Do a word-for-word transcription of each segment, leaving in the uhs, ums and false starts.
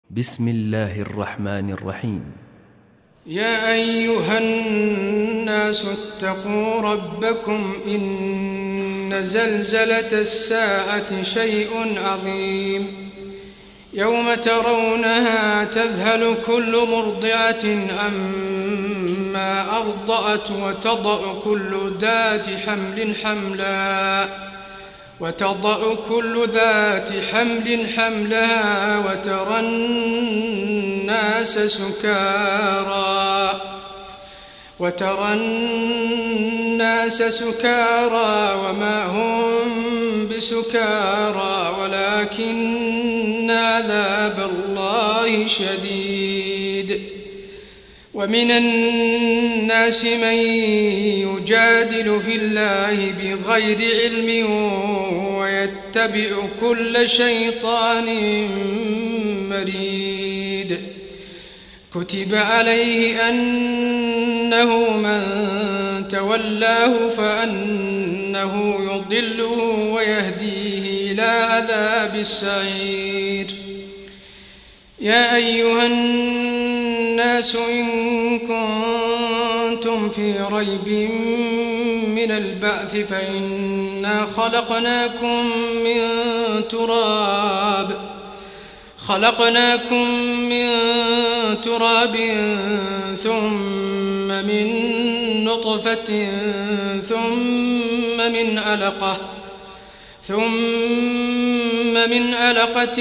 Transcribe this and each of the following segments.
بسم الله الرحمن الرحيم. يا أيها الناس اتقوا ربكم إن زلزلة الساعة شيء عظيم يوم ترونها تذهل كل مرضعة عما أرضعت وتضع كل ذات حمل حملها وتضع كل ذات حمل حملها وترى الناس سكارى وترى الناس سكارى وما هم بسكارى ولكن عذاب الله شديد. ومن الناس من يجادل في الله بغير علم ويتبع كل شيطان مريد. كتب عليه أنه من تولاه فأنه يضله ويهديه إلى عذاب السعير. يا أيها الناس إن كنتم في ريب من البعث فإنا خلقناكم من تراب خلقناكم من تراب ثم من نطفة ثم من علقة ثم من علقة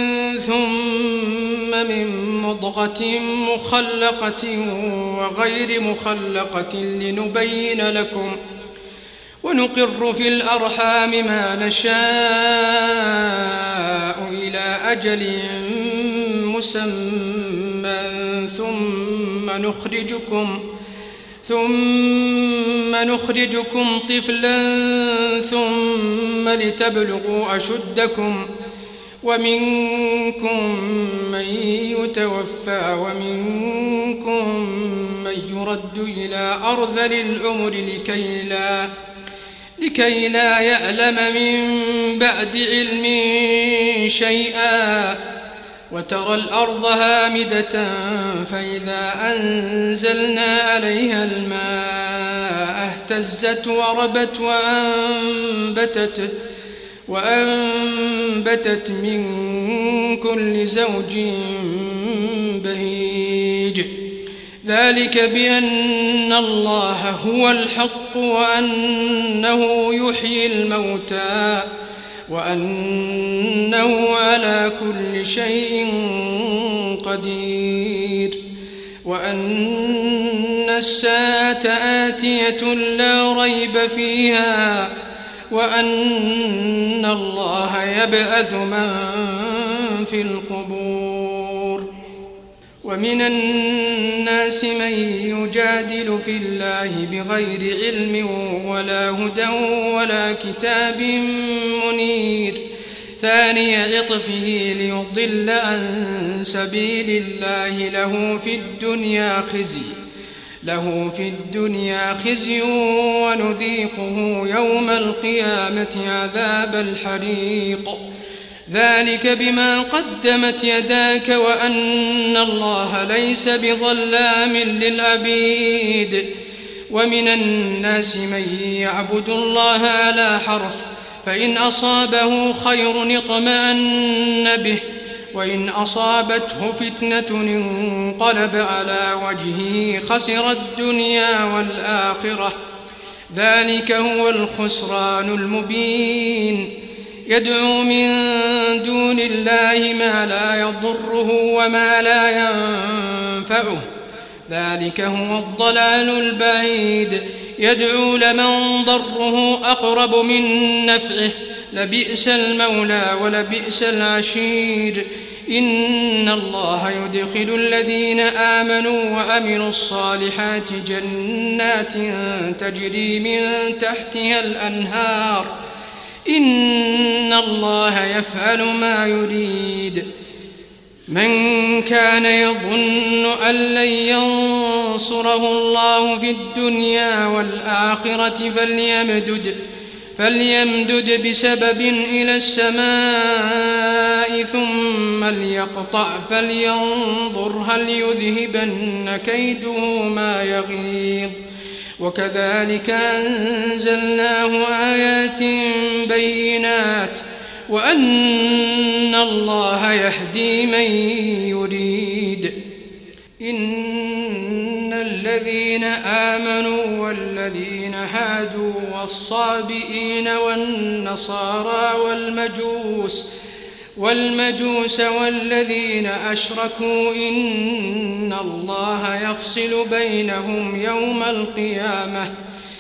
ثم من مضغة مخلقة وغير مخلقة لنبين لكم ونقر في الأرحام ما نشاء إلى أجل مسمى ثم نخرجكم ثم نخرجكم طفلا ثم لتبلغوا أشدكم ومنكم من يتوفى ومنكم من يرد إلى أرذل العمر لكي لا لكي لا يعلم من بعد علم شيئا. وترى الأرض هامدة فإذا أنزلنا عليها الماء اهتزت وربت وأنبتت وأنبتت من كل زوج بهيج. ذلك بأن الله هو الحق وأنه يحيي الموتى وأنه على كل شيء قدير وأن الساعة آتية لا ريب فيها وأن الله يبعث من في القبور. ومن الناس من يجادل في الله بغير علم ولا هدى ولا كتاب منير ثاني عطفه ليضل عن سبيل الله له في الدنيا خزي له في الدنيا خزي ونذيقه يوم القيامة عذاب الحريق. ذلك بما قدمت يداك وأن الله ليس بظلام للعبيد. ومن الناس من يعبد الله على حرف فإن أصابه خير اطمأن به وإن أصابته فتنة انقلب على وجهه خسر الدنيا والآخرة. ذلك هو الخسران المبين. يدعو من دون الله ما لا يضره وما لا ينفعه ذلك هو الضلال البعيد. يدعو لمن ضره أقرب من نفعه لبئس المولى ولبئس العشير. إن الله يدخل الذين آمنوا وأمنوا الصالحات جنات تجري من تحتها الأنهار. إن الله يفعل ما يريد. من كان يظن أن لن ينصره الله في الدنيا والآخرة فليمدد فليمدد بسبب إلى السماء ثم ليقطع فلينظر هل يذهبن كيده ما يغيظ وكذلك أنزلناه آيات بينات وأن الله يهدي من يريد. إن الذين آمنوا والذين هادوا والصابئين والنصارى والمجوس والمجوس والذين أشركوا إن الله يفصل بينهم يوم القيامة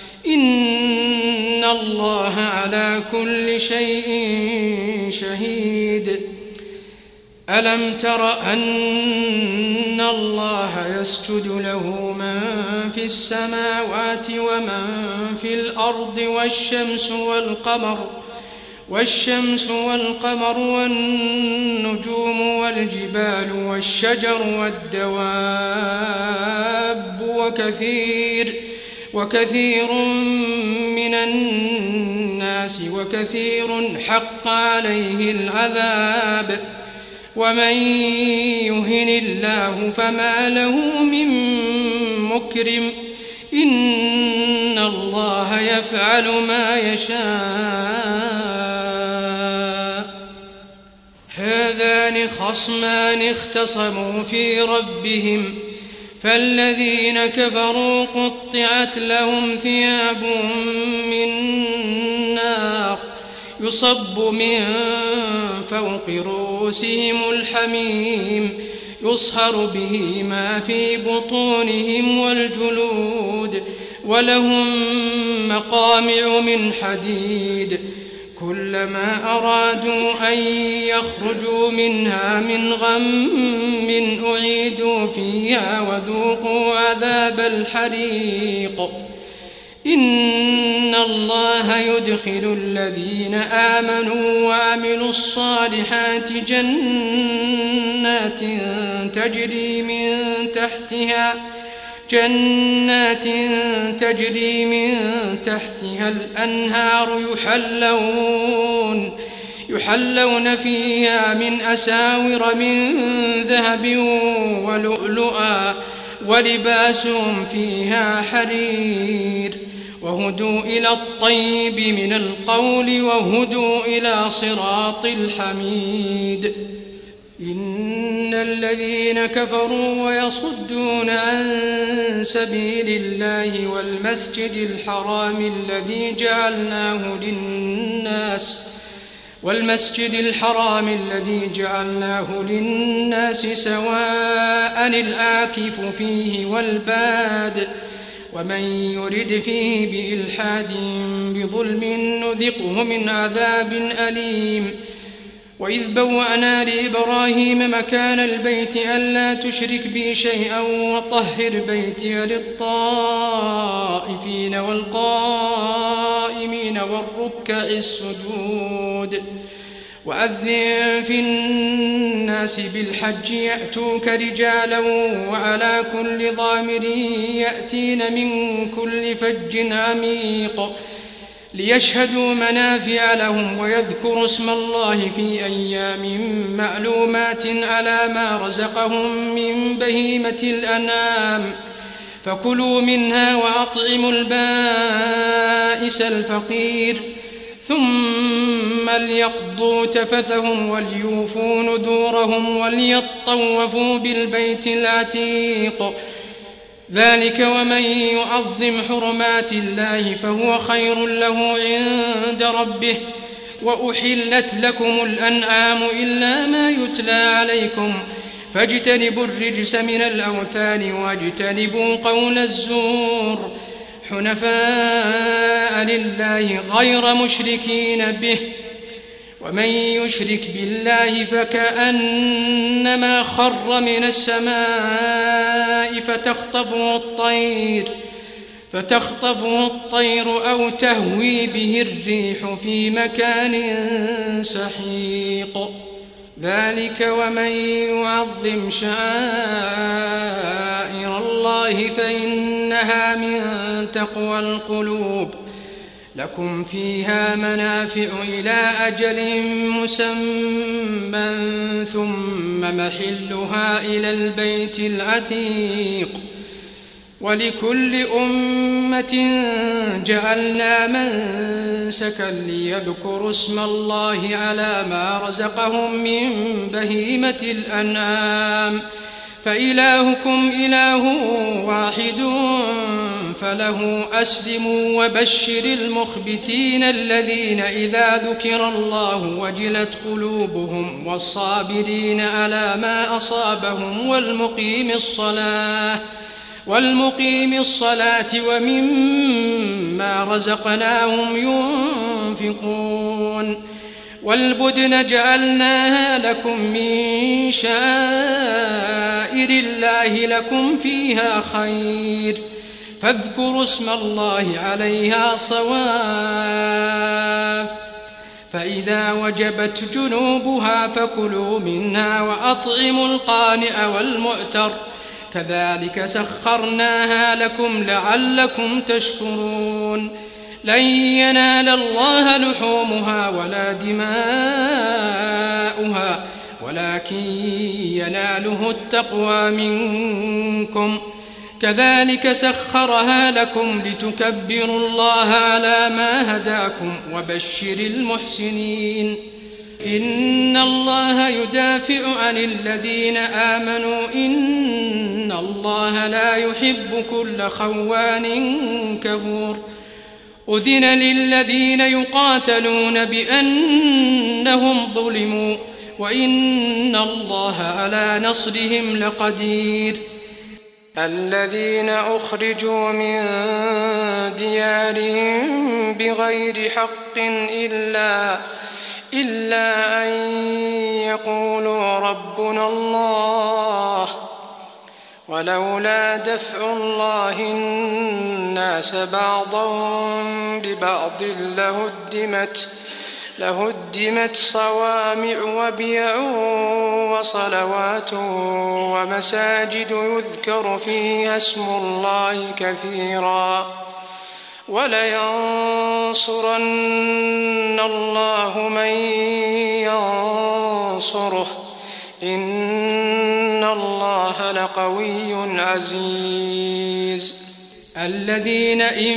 إن الله على كل شيء شهيد. ألم تر أن الله يسجد له من في السماوات ومن في الأرض والشمس والقمر والشمس والقمر والنجوم والجبال والشجر والدواب وكثير وكثير من الناس وكثير حق عليه العذاب ومن يهن الله فما له من مكرم إن الله يفعل ما يشاء. هذان خصمان اختصموا في ربهم فالذين كفروا قطعت لهم ثياب من نار يصب من فوق رؤوسهم الحميم يصهر به ما في بطونهم والجلود ولهم مقامع من حديد كلما أرادوا أن يخرجوا منها من غم أعيدوا فيها وذوقوا عذاب الحريق. إن الله يدخل الذين آمنوا وعملوا الصالحات جنات تجري من تحتها جنات تجري من تحتها الأنهار يحلون يحلون فيها من أساور من ذهب ولؤلؤا ولباسهم فيها حرير وهدوا إلى الطيب من القول وهدوا إلى صراط الحميد. إن الذين كفروا ويصدون عن سبيل الله والمسجد الحرام الذي جعلناه للناس والمسجد الحرام الذي جعلناه للناس سواء العاكف فيه والباد ومن يرد فيه بإلحاد بظلم نذقه من عذاب أليم. وإذ بوأنا لإبراهيم مكان البيت ألا تشرك بي شيئا وطهر بيتي للطائفين والقائمين والركع السجود. وأذن في الناس بالحج يأتوك رجالا وعلى كل ضامر يأتين من كل فج عميق ليشهدوا منافع لهم ويذكروا اسم الله في أيام معلومات على ما رزقهم من بهيمة الأنعام فكلوا منها وأطعموا البائس الفقير ثم ليقضوا تفثهم وليوفوا نذورهم وليطوفوا بالبيت العتيق ذلك ومن يعظم حرمات الله فهو خير له عند ربه. وأحلت لكم الأنعام إلا ما يتلى عليكم فاجتنبوا الرجس من الأوثان واجتنبوا قول الزور حنفاء لله غير مشركين به ومن يشرك بالله فكأنما خر من السماء فتخطفه الطير فتخطفه الطير أو تهوي به الريح في مكان سحيق ذلك ومن يعظم شعائر الله فإنها من تقوى القلوب لكم فيها منافع إلى أجل مسمى ثم محلها إلى البيت العتيق ولكل أمة جعلنا منسكا ليذكروا اسم الله على ما رزقهم من بهيمة الأنعام فإلهكم إله واحد فله أسلموا وبشر المخبتين الذين إذا ذكر الله وجلت قلوبهم والصابرين على ما أصابهم والمقيم الصلاة والمقيم الصلاة ومما رزقناهم ينفقون والبدن جعلناها لكم من شعائر الله لكم فيها خير فاذكروا اسم الله عليها صواف فإذا وجبت جنوبها فكلوا منها وأطعموا القانع والمعتر كذلك سخرناها لكم لعلكم تشكرون لن ينال الله لحومها ولا دماؤها ولكن يناله التقوى منكم كذلك سخرها لكم لتكبروا الله على ما هداكم وبشر المحسنين إن الله يدافع عن الذين آمنوا إن الله لا يحب كل خوان كفور أذن للذين يقاتلون بأنهم ظلموا وإن الله على نصرهم لقدير الذين أخرجوا من ديارهم بغير حق إلا إلا أن يقولوا ربنا الله ولولا دفع الله الناس بعضهم ببعض لهدمت لهدمت صوامع وبيع وصلوات ومساجد يذكر فيها اسم الله كثيرا ولينصرن الله من ينصره إن الله لقوي عزيز الذين إن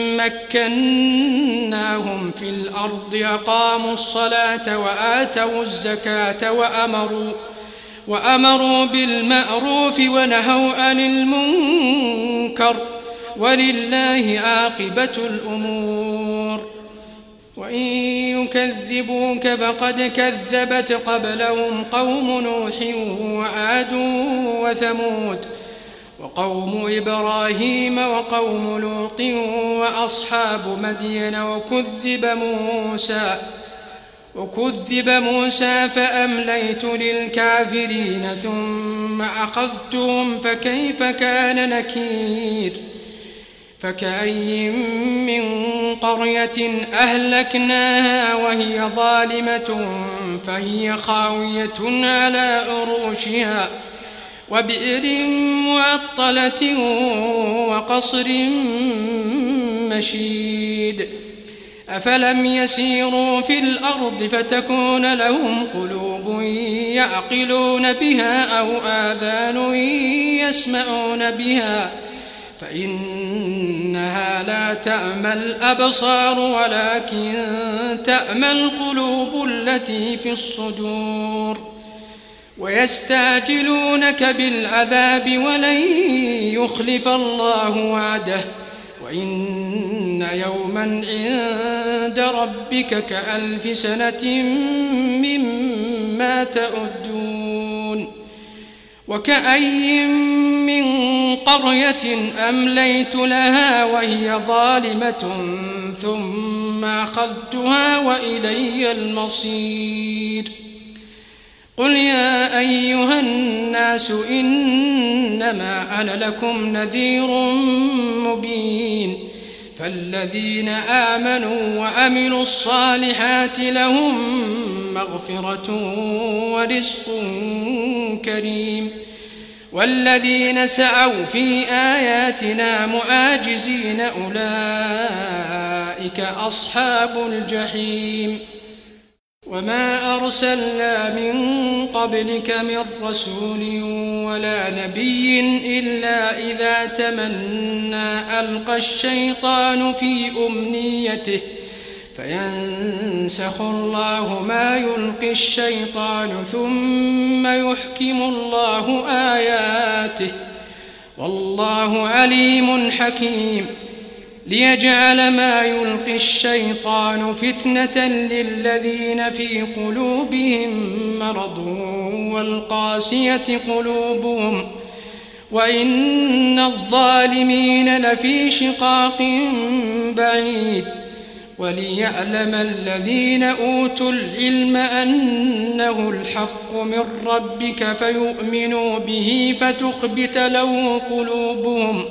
مكناهم في الأرض أقاموا الصلاة وآتوا الزكاة وأمروا وأمروا بالمعروف ونهوا عن المنكر ولله عاقبة الأمور وإن يكذبوك فقد كذبت قبلهم قوم نوح وعاد وثمود وقوم إبراهيم وقوم لوط وأصحاب مدين وكذب موسى وكذب موسى فأمليت للكافرين ثم أخذتهم فكيف كان نكير فكأي من قرية أهلكناها وهي ظالمة فهي خاوية على عروشها وبئر معطلة وقصر مشيد أفلم يسيروا في الأرض فتكون لهم قلوب يعقلون بها أو آذان يسمعون بها فإنها لا تعمى الأبصار ولكن تعمى القلوب التي في الصدور ويستعجلونك بالعذاب ولن يخلف الله وعده وإن يوما عند ربك كألف سنة مما تعدون وكأي من قرية أمليت لها وهي ظالمة ثم أخذتها وإلي المصير قل يا أيها الناس إنما أنا لكم نذير مبين فالذين آمنوا وعملوا الصالحات لهم مغفرة ورزق كريم والذين سعوا في آياتنا معاجزين أولئك أولئك أصحاب الجحيم. وما أرسلنا من قبلك من رسول ولا نبي إلا إذا تمنى ألقى الشيطان في أمنيته فينسخ الله ما يلقي الشيطان ثم يحكم الله آياته والله عليم حكيم. ليجعل ما يلقي الشيطان فتنة للذين في قلوبهم مرض والقاسية قلوبهم وإن الظالمين لفي شقاق بعيد. وليعلم الذين أوتوا العلم أنه الحق من ربك فيؤمنوا به فتخبت له قلوبهم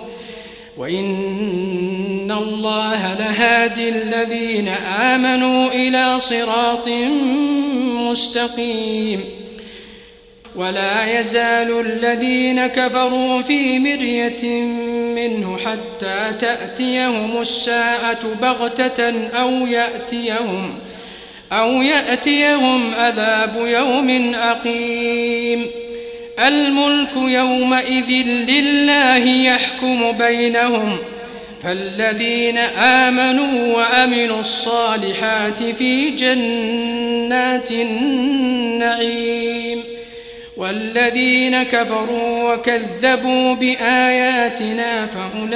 وإن الله لهادي الذين آمنوا إلى صراط مستقيم. ولا يزال الذين كفروا في مرية منه حتى تأتيهم الساعة بغتة أو يأتيهم أو يأتيهم عذاب يوم أقيم. الملك يومئذ لله يحكم بينهم فالذين آمنوا وأمنوا الصالحات في جنات النعيم والذين كفروا وكذبوا بآياتنا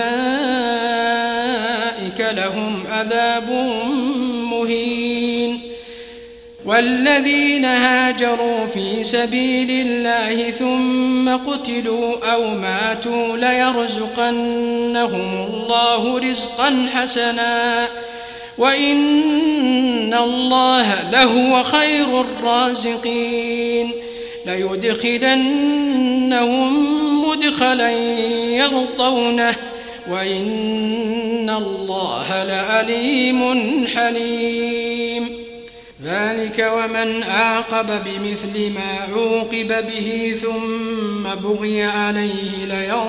فأولئك لهم عذاب مهين. والذين هاجروا في سبيل الله ثم قتلوا أو ماتوا ليرزقنهم الله رزقا حسنا وإن الله لهو خير الرازقين. ليدخلنهم مدخلا يرضونه وإن الله لعليم حليم. ذلك ومن أعقب بمثل ما عوقب به ثم بغي عليه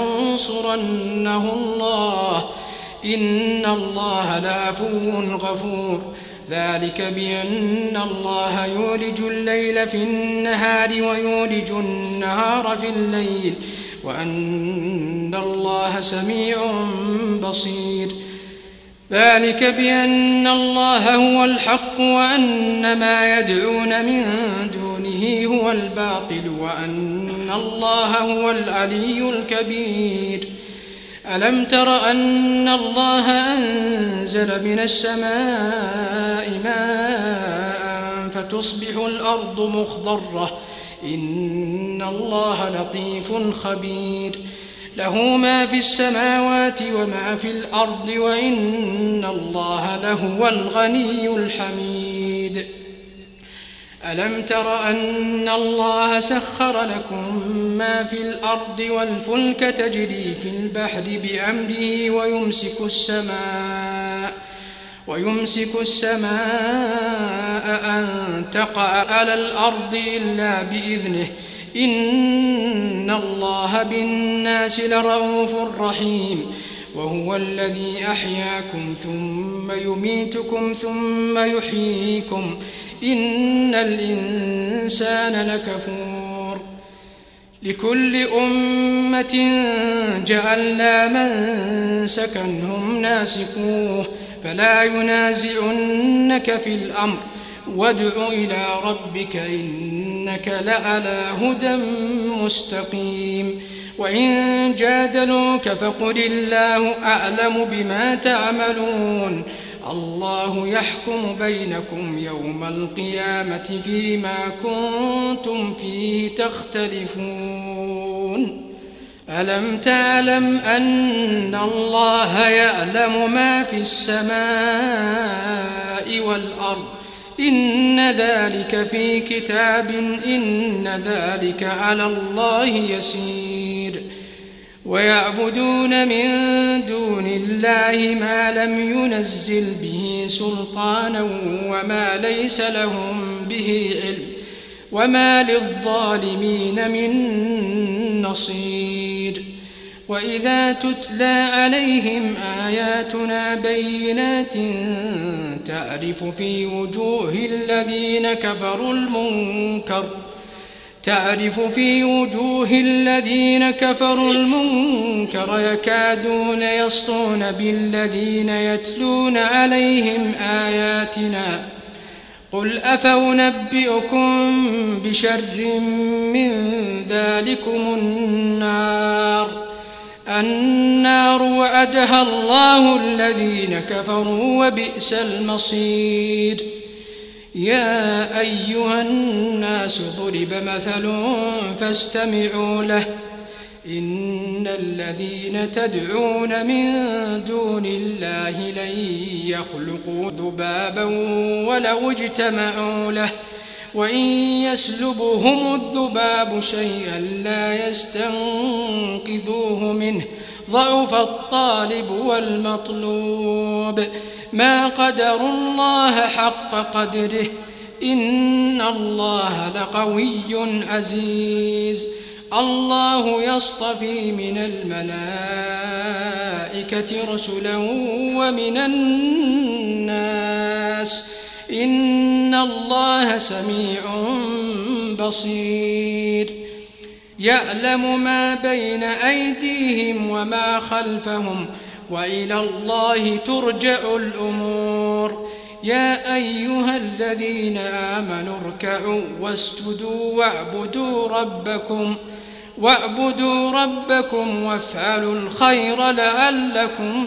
لينصرنه الله إن الله لعفو غفور. ذلك بأن الله يولج الليل في النهار ويولج النهار في الليل وأن الله سميع بصير. ذلك بأن الله هو الحق وأن ما يدعون من دونه هو الباطل وأن الله هو العلي الكبير. ألم تر أن الله أنزل من السماء ماء فتصبح الأرض مخضرة إن الله لطيف خبير. له ما في السماوات وما في الأرض وإن الله لهو الغني الحميد. ألم تر أن الله سخر لكم ما في الأرض والفلك تجري في البحر بأمره ويمسك السماء ويمسك السماء أن تقع على الأرض إلا بإذنه إن الله بالناس لرؤوف رحيم. وهو الذي أحياكم ثم يميتكم ثم يحييكم إن الإنسان لكفور. لكل أمة جعلنا منسكا هم ناسكوه فلا ينازعنك في الأمر وادع إلى ربك إنك لعلى هدى مستقيم. وإن جادلوك فقل الله أعلم بما تعملون الله يحكم بينكم يوم القيامة فيما كنتم فيه تختلفون. ألم تعلم أن الله يعلم ما في السماء والأرض إن ذلك في كتاب إن ذلك على الله يسير. ويعبدون من دون الله ما لم ينزل به سلطانا وما ليس لهم به علم وما للظالمين من نصير. وإذا تتلى عليهم آياتنا بينات تعرف في وجوه الذين كفروا المنكر تعرف في وجوه الذين كفروا المنكر يكادون يسطون بالذين يتلون عليهم آياتنا قل أفأنبئكم بشر من ذلكم النار النار وعدها الله الذين كفروا وبئس المصير يا أيها الناس ضرب مثل فاستمعوا له إن الذين تدعون من دون الله لن يخلقوا ذبابا ولو اجتمعوا له وإن يسلبهم الذباب شيئا لا يستنقذوه منه ضعف الطالب والمطلوب ما قدروا الله حق قدره إن الله لقوي عزيز الله يصطفي من الملائكة رسلا ومن الناس إن الله سميع بصير يعلم ما بين أيديهم وما خلفهم وإلى الله ترجع الأمور يا أيها الذين آمنوا اركعوا واسجدوا واعبدوا ربكم واعبدوا ربكم وافعلوا الخير لعلكم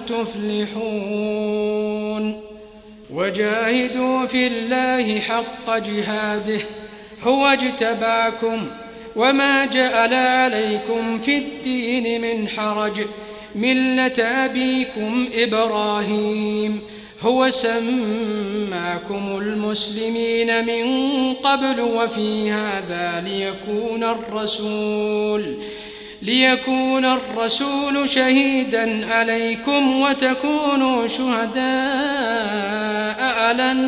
تفلحون وجاهدوا في الله حق جهاده هو اجتباكم وما جعل عليكم في الدين من حرج ملة أبيكم إبراهيم هو سماكم المسلمين من قبل وفي هذا ليكون الرسول ليكون الرسول شهيدا عليكم وتكونوا شهداء على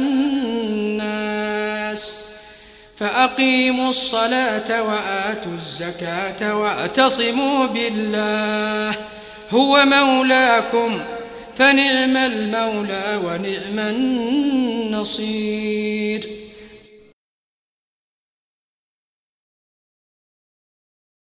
الناس فأقيموا الصلاة وآتوا الزكاة واعتصموا بالله هو مولاكم فنعم المولى ونعم النصير